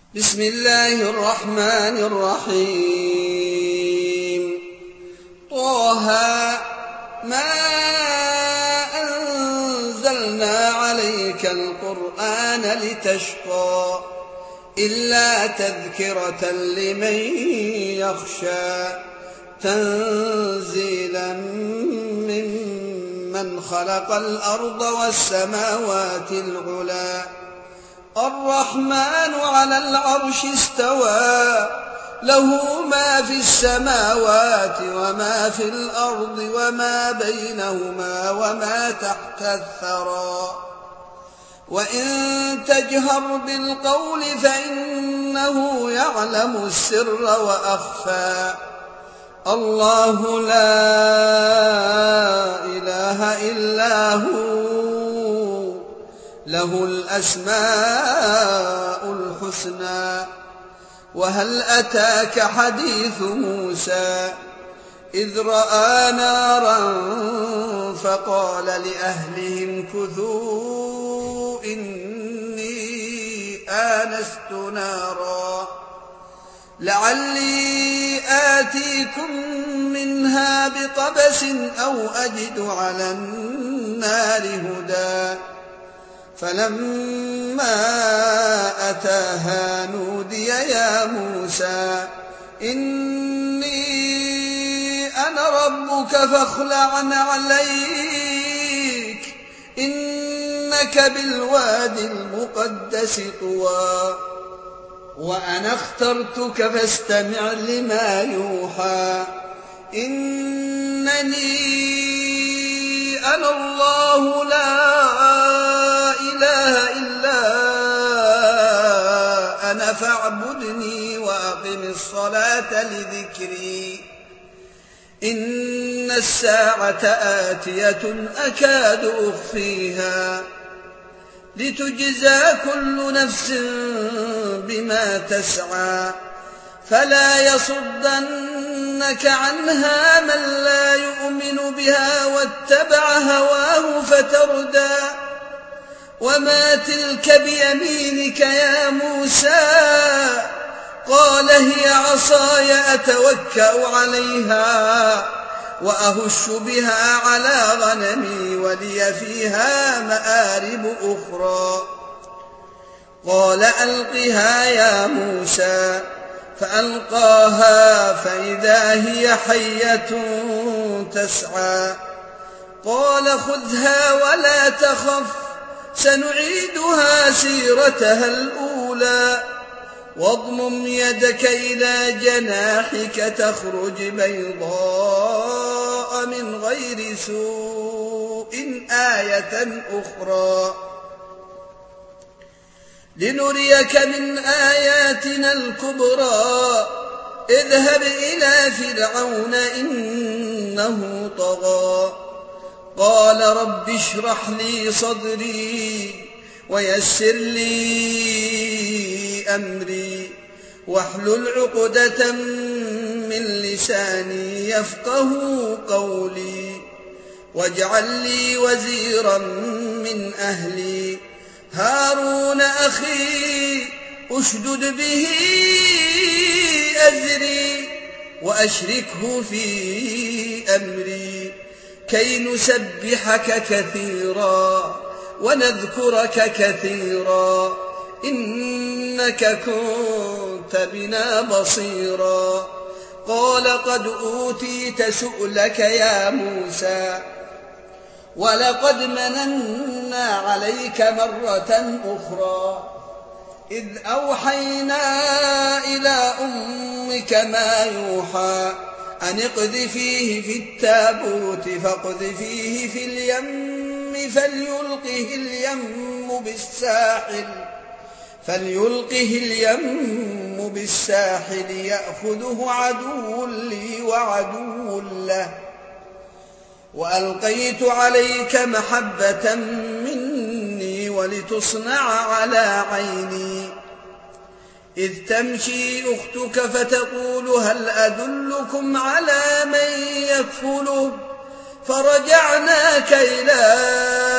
بسم الله الرحمن الرحيم. طه ما أنزلنا عليك القرآن لتشقى إلا تذكرة لمن يخشى تنزيلا ممن خلق الأرض والسماوات العلى الرحمن على العرش استوى له ما في السماوات وما في الأرض وما بينهما وما تحت الثرى وإن تجهر بالقول فإنه يعلم السر وأخفى الله لا إله إلا هو له الأسماء الحسنى. وهل أتاك حديث موسى إذ رأى نارا فقال لأهلهم كثوا إني آنست نارا لعلي آتيكم منها بقبس أو أجد على النار هدى فلما أتاها نودي يا موسى إني أنا ربك فاخلع عليك إنك بالواد المقدس طوى وأنا اخترتك فاستمع لما يوحى إنني أنا الله لا إله إلا أنا فاعبدني وأقم الصلاة لذكري إن الساعة آتية أكاد أخفيها لتجزى كل نفس بما تسعى فلا يصدنك عنها من لا يؤمن بها واتبع هواه فتردى وما تلك بيمينك يا موسى قال هي عصاي أتوكأ عليها وأهش بها على غنمي ولي فيها مآرب أخرى قال ألقها يا موسى فألقاها فإذا هي حية تسعى قال خذها ولا تخف سنعيدها سيرتها الأولى واضمم يدك إلى جناحك تخرج بيضاء من غير سوء آية أخرى لنريك من آياتنا الكبرى اذهب إلى فرعون إنه طغى قال رب اشرح لي صدري ويسر لي أمري واحلل عقدة من لساني يفقه قولي واجعل لي وزيرا من أهلي هارون أخي أشدد به أزري وأشركه في أمري كي نسبحك كثيرا ونذكرك كثيرا إنك كنت بنا بصيرا قال قد أوتيت سؤلك يا موسى ولقد مننا عليك مرة أخرى إذ أوحينا إلى أمك ما يوحى أن اقذفيه في التابوت فاقذفيه في اليم فليلقه اليم بالساحل يأخذه عدو لي وعدو له وألقيت عليك محبة مني ولتصنع على عيني إذ تمشي أختك فتقول هل أدلكم على من يكفله فرجعناك إلى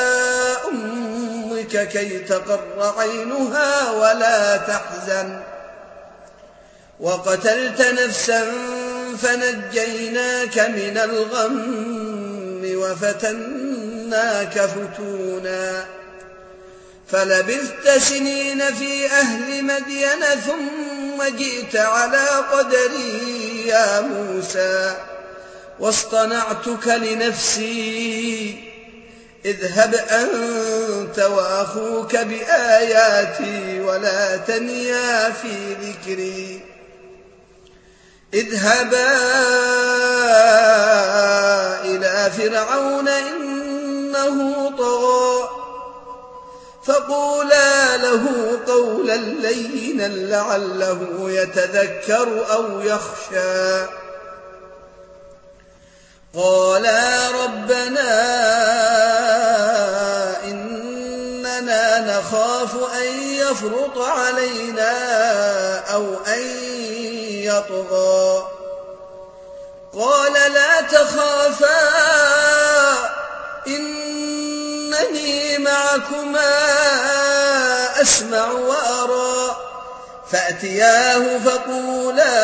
أمك كي تقر عينها ولا تحزن وقتلت نفسا فنجيناك من الغم وفتناك فتونا فلبثت سنين في أهل مدين ثم جئت على قدري يا موسى واصطنعتك لنفسي اذهب أنت وأخوك بآياتي ولا تنيا في ذكري اذهبا إلى فرعون إنه طغى فقولا له قولا لينا لعله يتذكر أو يخشى قالا ربنا إننا نخاف أن يفرط علينا أو أن يطغى قال لا تخافا إنني معكما أسمع وأرى فأتياه فقولا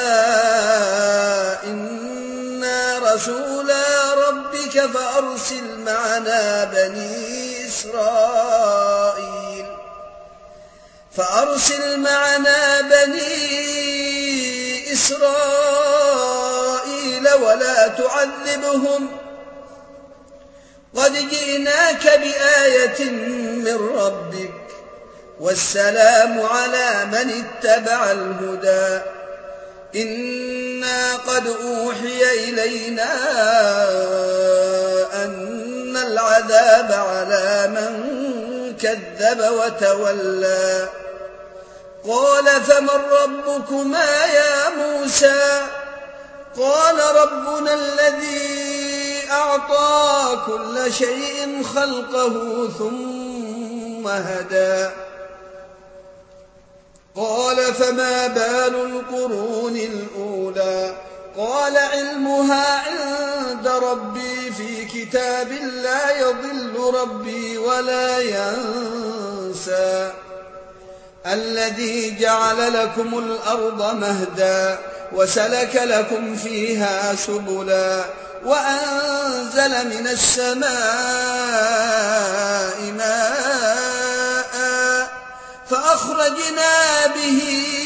إنا رسولا ربك فأرسل معنا بني إسرائيل ولا تعذبهم قد جئناك بآية من ربك والسلام على من اتبع الهدى إنا قد أوحي إلينا أن العذاب على من كذب وتولى قال فمن ربكما يا موسى قال ربنا الذي أعطى كل شيء خلقه ثم هدى قال فما بال القرون الأولى قال علمها عند ربي في كتاب لا يضل ربي ولا ينسى الذي جعل لكم الأرض مهدا وسلك لكم فيها سبلا وأنزل من السماء ماء فأخرجنا به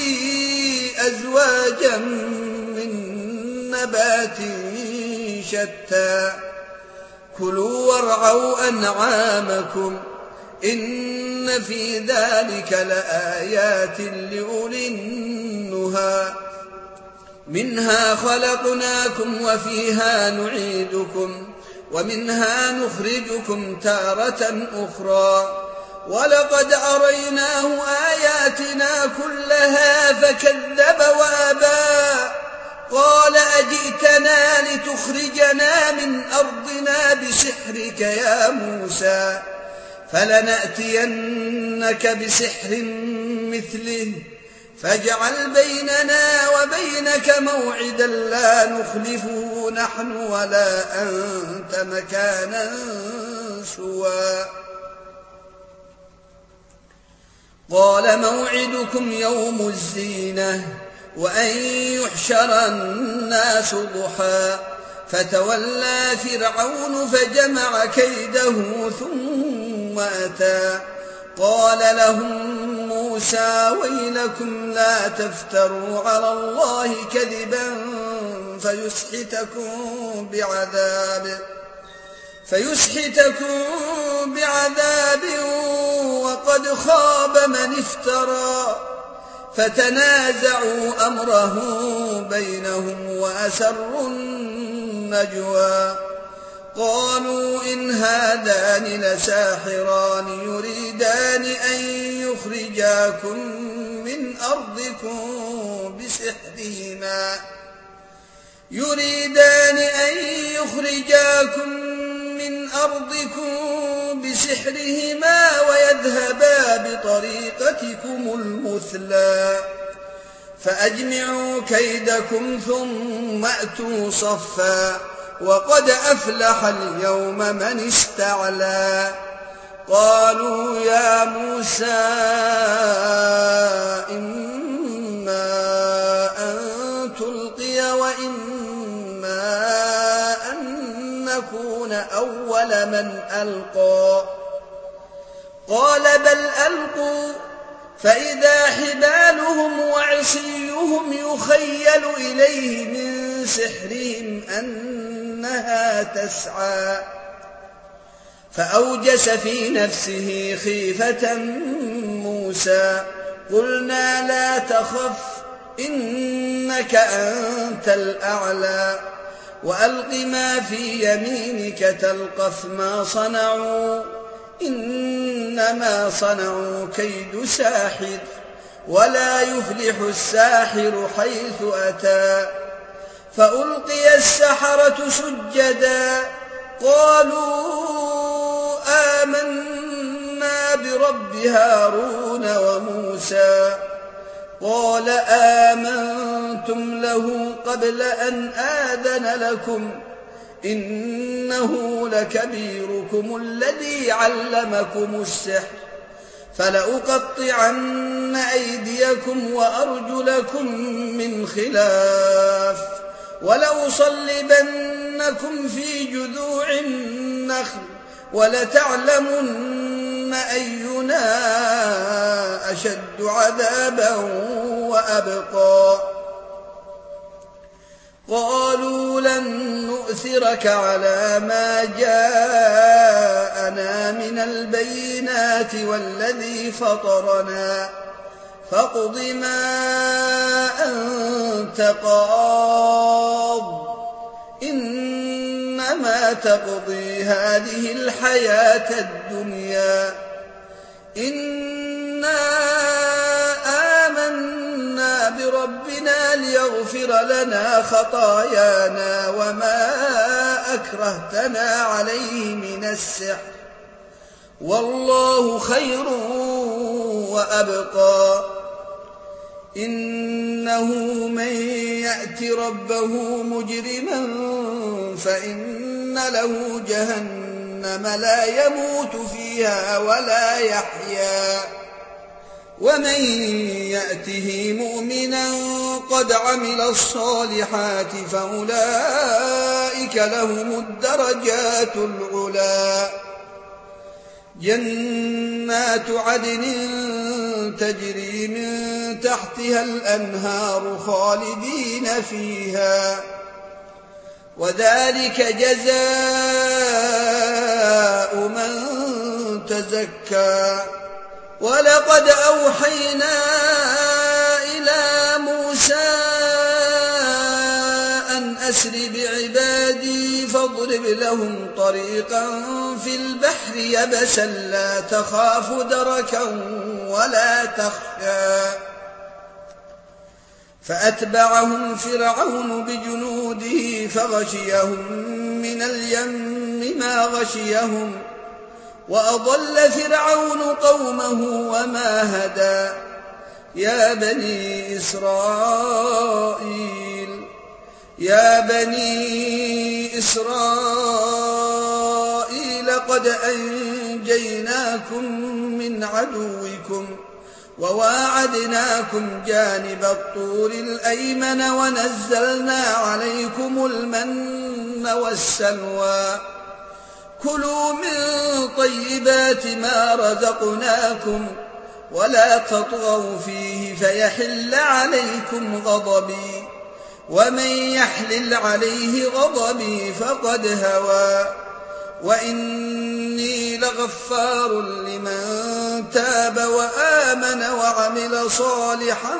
أزواجا من نبات شتى كلوا وارعوا أنعامكم إن في ذلك لآيات لأولي النهى منها خلقناكم وفيها نعيدكم ومنها نخرجكم تارة أخرى ولقد أريناه آياتنا كلها فكذب وأبى قال أجئتنا لتخرجنا من أرضنا بسحرك يا موسى فلنأتينك بسحر مثله فاجعل بيننا وبينك موعدا لا نخلفه نحن ولا أنت مكانا سوى قال موعدكم يوم الزينة وأن يحشر الناس ضحى فتولى فرعون فجمع كيده ثم أتى قال لهم موسى ويلكم لا تفتروا على الله كذبا فيسحتكم بعذاب وقد خاب من افترى فتنازعوا أمرهم بينهم وأسروا النجوى قالوا إن هذان لساحران يريدان أن يخرجاكم من أرضكم بسحرهما ويذهبا بطريقتكم المثلى فأجمعوا كيدكم ثم أتوا صفا وقد أفلح اليوم من استعلى قالوا يا موسى إما أول من ألقى قال بل ألقوا فإذا حبالهم وعصيهم يخيل إليه من سحرهم أنها تسعى فأوجس في نفسه خيفة موسى قلنا لا تخف إنك أنت الأعلى وألق ما في يمينك تلقف ما صنعوا إنما صنعوا كيد ساحر ولا يفلح الساحر حيث أتى فألقي السحرة سجدا قالوا آمنا برب هارون وموسى قال آمنتم له قبل أن آذن لكم إنه لكبيركم الذي علمكم السحر فلأقطعن أيديكم وأرجلكم من خلاف ولأصلبنكم في جذوع النخل ولتعلمن أينا أشد عذابا وأبقى قالوا لن نؤثرك على ما جاءنا من البينات والذي فطرنا فاقض ما أنت قاض إنما تقضي هذه الحياة الدنيا إنا آمنا بربنا ليغفر لنا خطايانا وما أكرهتنا عليه من السحر والله خير وأبقى إنه من يأت ربه مجرما فإن له جهنم لا يموت فيها ولا يحيا ومن يأته مؤمنا قد عمل الصالحات فأولئك لهم الدرجات العلى جنات عدن تجري من تحتها الأنهار خالدين فيها وذلك جزاء من تزكى ولقد أوحينا إلى موسى أن أسر بعبادي فاضرب لهم طريقا في البحر يبسا لا تخاف دركا ولا تخشى فأتبعهم فرعون بجنوده فغشيهم من اليم ما غشيهم وأضل فرعون قومه وما هدى يا بني إسرائيل قد أنجيناكم من عدوكم وواعدناكم جانب الطور الأيمن ونزلنا عليكم المن والسلوى كلوا من طيبات ما رزقناكم ولا تطغوا فيه فيحل عليكم غضبي ومن يحلل عليه غضبي فقد هوى وإني لغفار لمن تاب وآمن وعمل صالحا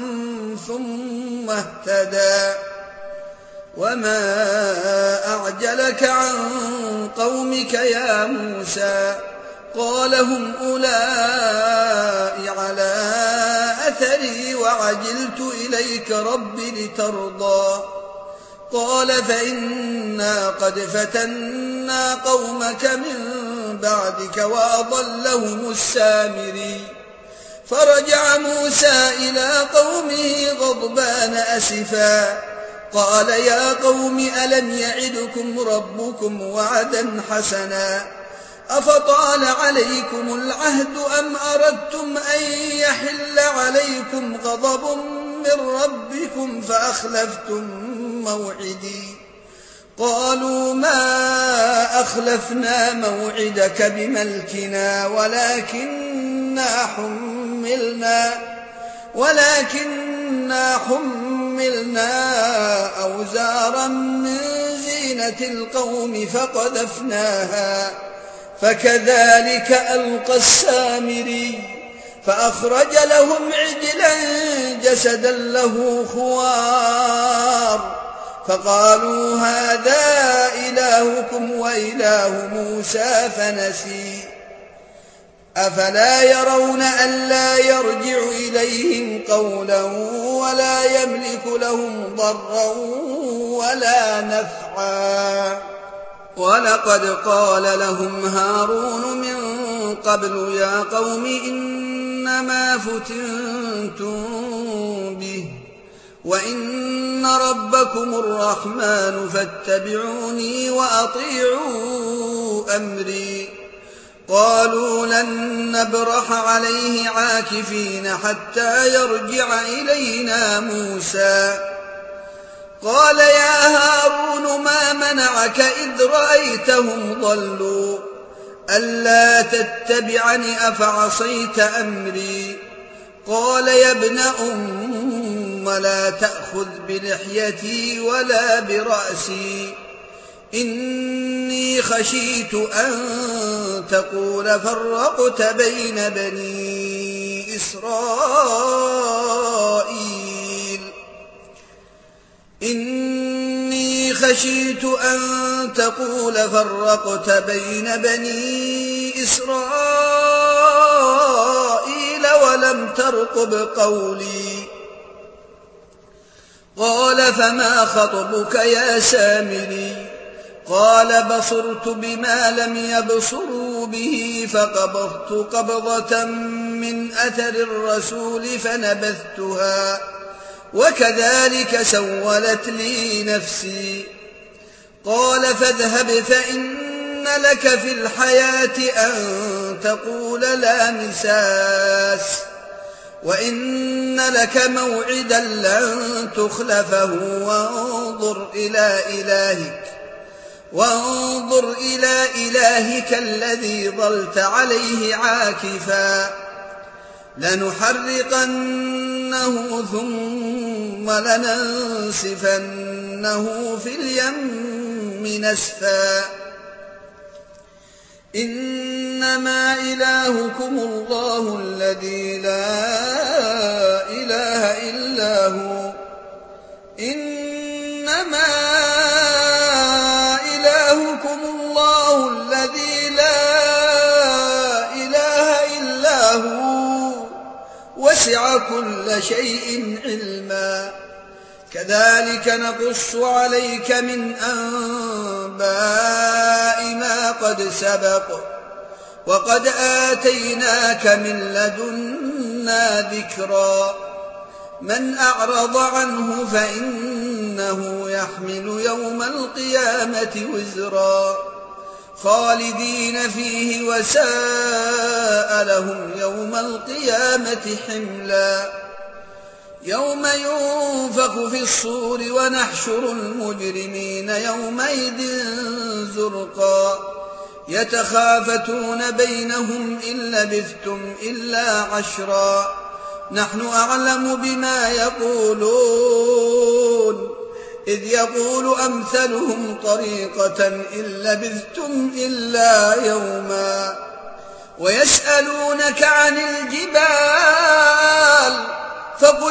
ثم اهتدى وما أعجلك عن قومك يا موسى قال هم أولئك على أثري وعجلت إليك رب لترضى قال فإنا قد فتنا قومك من بعدك وأضلهم السامري فرجع موسى إلى قومه غضبان أسفا قال يا قوم ألم يعدكم ربكم وعدا حسنا أفطال عليكم العهد أم أردتم أن يحل عليكم غضب من ربكم فأخلفتم موعدي قالوا ما أخلفنا موعدك بملكنا ولكننا حملنا أوزارا من زينة القوم فقذفناها فكذلك ألقى السامري فأخرج لهم عجلا جسدا له خوار فقالوا هذا إلهكم وإله موسى فنسي أفلا يرون ألا يرجع إليهم قولا ولا يملك لهم ضرا ولا نفعا ولقد قال لهم هارون من قبل يا قوم إنما فتنتم به وإن ربكم الرحمن فاتبعوني وأطيعوا أمري قالوا لن نبرح عليه عاكفين حتى يرجع إلينا موسى قال يا هارون ما منعك إذ رأيتهم ضلوا ألا تتبعني أفعصيت أمري قال يا ابن أم لا تأخذ بلحيتي ولا برأسي إني خشيت أن تقول فرقت بين بني إسرائيل ولم ترقب قولي قال فما خطبك يا سامري قال بصرت بما لم يبصروا به فقبضت قبضة من أثر الرسول فنبذتها وكذلك سولت لي نفسي قال فاذهب فإن لك في الحياة أن تقول لا مساس وإن لك موعدا لن تخلفه وانظر إلى إلهك الذي ظلت عليه عاكفا لنحرقنه ثم لننسفنه في اليم نسفا إنما إلهكم الله الذي لا إله إلا هو وسع كل شيء علما كذلك نقص عليك من أنباء ما قد سبق وقد آتيناك من لدنا ذكرا من أعرض عنه فإنه يحمل يوم القيامة وزرا خالدين فيه وساء لهم يوم القيامة حملا يوم ينفخ في الصور ونحشر المجرمين يومئذ زرقا يتخافتون بينهم إن لبثتم إلا عشرا نحن أعلم بما يقولون إذ يقول أمثلهم طريقة إن لبثتم إلا يوما ويسألونك عن الجبال فقل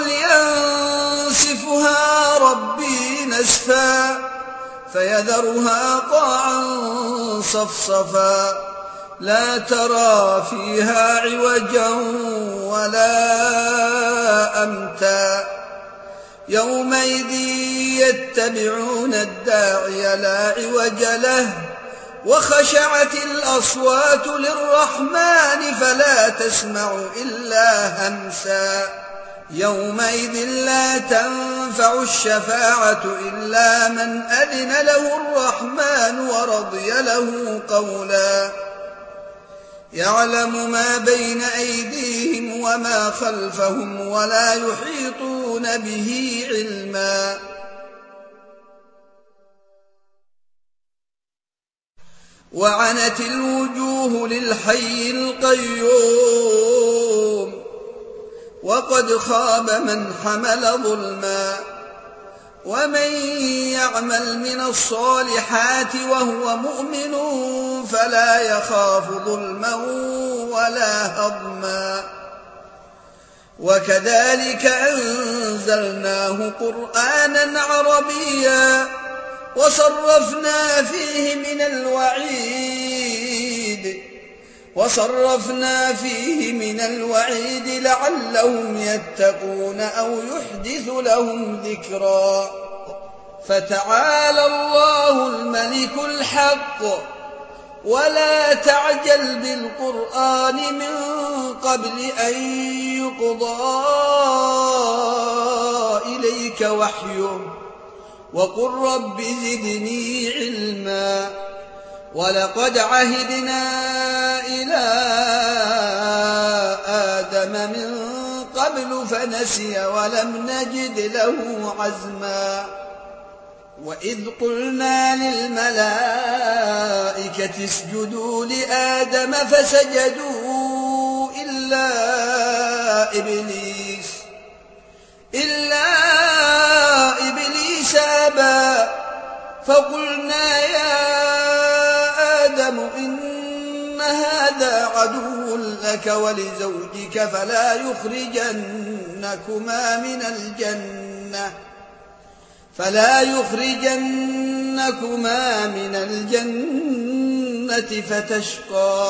ينسفها ربي نسفا فيذرها قاعا صفصفا لا ترى فيها عوجا ولا أمتا يومئذ يتبعون الداعي لا عوج له وخشعت الأصوات للرحمن فلا تسمع إلا همسا يومئذ لا تنفع الشفاعة إلا من أذن له الرحمن ورضي له قولا يعلم ما بين أيديهم وما خلفهم ولا يحيطون به علما وعنت الوجوه للحي القيوم وقد خاب من حمل ظلما ومن يعمل من الصالحات وهو مؤمن فلا يخاف ظلما ولا هضما وكذلك أنزلناه قرآنا عربيا وصرفنا فيه من الوعيد لعلهم يتقون أو يحدث لهم ذكرا فتعالى الله الملك الحق ولا تعجل بالقرآن من قبل أن يقضى إليك وحيه وقل رب زدني علما ولقد عهدنا إلى آدم من قبل فنسي ولم نجد له عزما وإذ قلنا للملائكة اسجدوا لآدم فسجدوا إلا إبليس أبى فقلنا يا آدم إن هذا عدو لك ولزوجك فلا يخرجنكما من الجنة فتشقى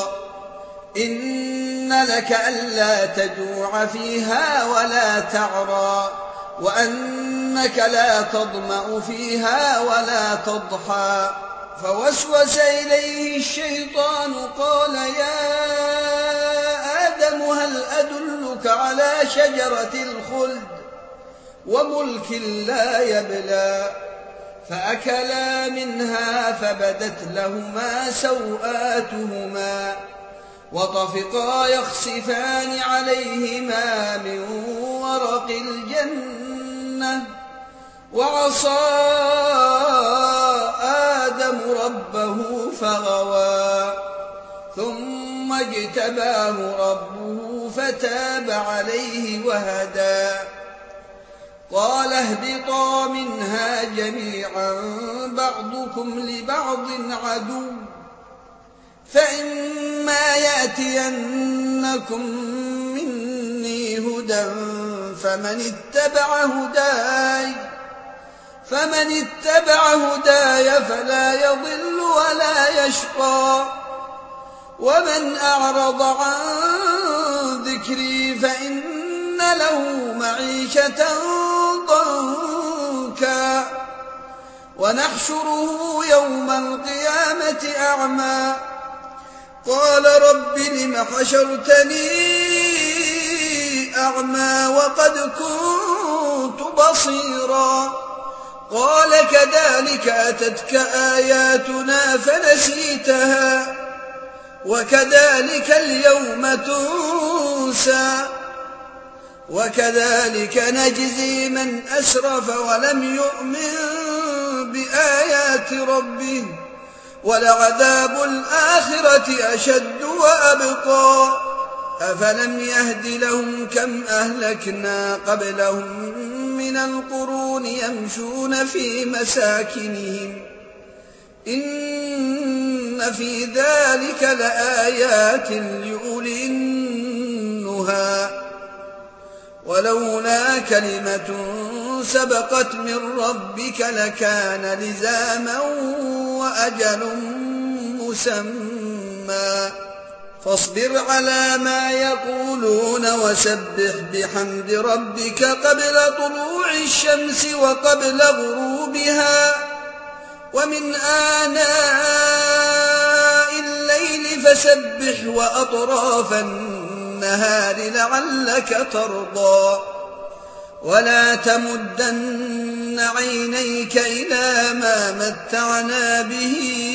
إن لك ألا تجوع فيها ولا تعرى وأنك لا تظمأ فيها ولا تضحى فوسوس إليه الشيطان قال يا آدم هل أدلك على شجرة الخلد وملك لا يبلى فأكلا منها فبدت لهما سوآتهما وطفقا يخصفان عليهما من ورق الجنة وعصى آدم ربه فغوى ثم اجتباه ربه فتاب عليه وهدى قال اهبطا منها جميعا بعضكم لبعض عدو فإما يأتينكم مني هدى فمن اتبع هداي فلا يضل ولا يشقى ومن أعرض عن ذكري فإن له معيشة ضنكا ونحشره يوم القيامة أعمى قال رب لم حشرتني أعمى وقد كنت بصيرا قال كذلك أتتك آياتنا فنسيتها وكذلك اليوم تنسى وكذلك نجزي من أسرف ولم يؤمن بآيات ربه ولعذاب الآخرة أشد وأبقى أفلم يهد لهم كم أهلكنا قبلهم من القرون يمشون في مساكنهم إن في ذلك لآيات لأولي النهى ولولا كلمة سبقت من ربك لكان لزاما وأجل مسمى فاصبر على ما يقولون وسبح بحمد ربك قبل طلوع الشمس وقبل غروبها ومن آناء الليل فسبح وأطراف النهار لعلك ترضى ولا تمدن عينيك إلى ما متعنا به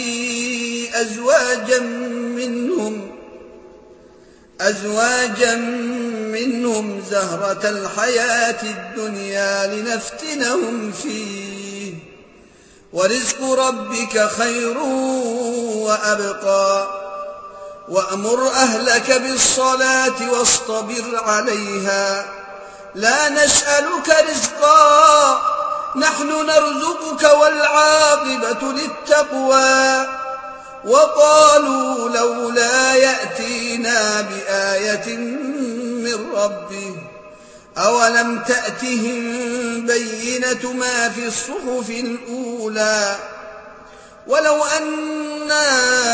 أزواجا منهم زهرة الحياة الدنيا لنفتنهم فيه ورزق ربك خير وأبقى وأمر أهلك بالصلاة واصطبر عليها لا نسألك رزقا نحن نرزقك والعاقبة للتقوى وقالوا لولا يأتينا بآية من ربه أولم تأتهم بينة ما في الصحف الأولى ولو أنا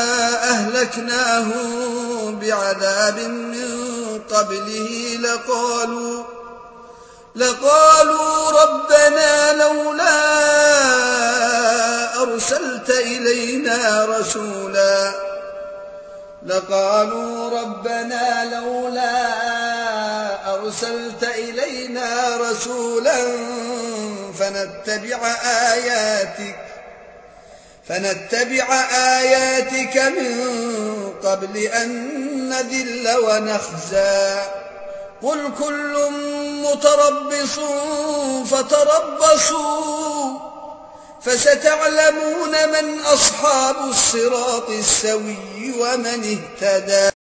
أهلكناهم بعذاب من قبله لقالوا ربنا لولا أرسلت إلينا رسولا فنتبع آياتك من قبل أن نذل ونخزى قل كل متربص فتربصوا فستعلمون من أصحاب الصراط السوي ومن اهتدى.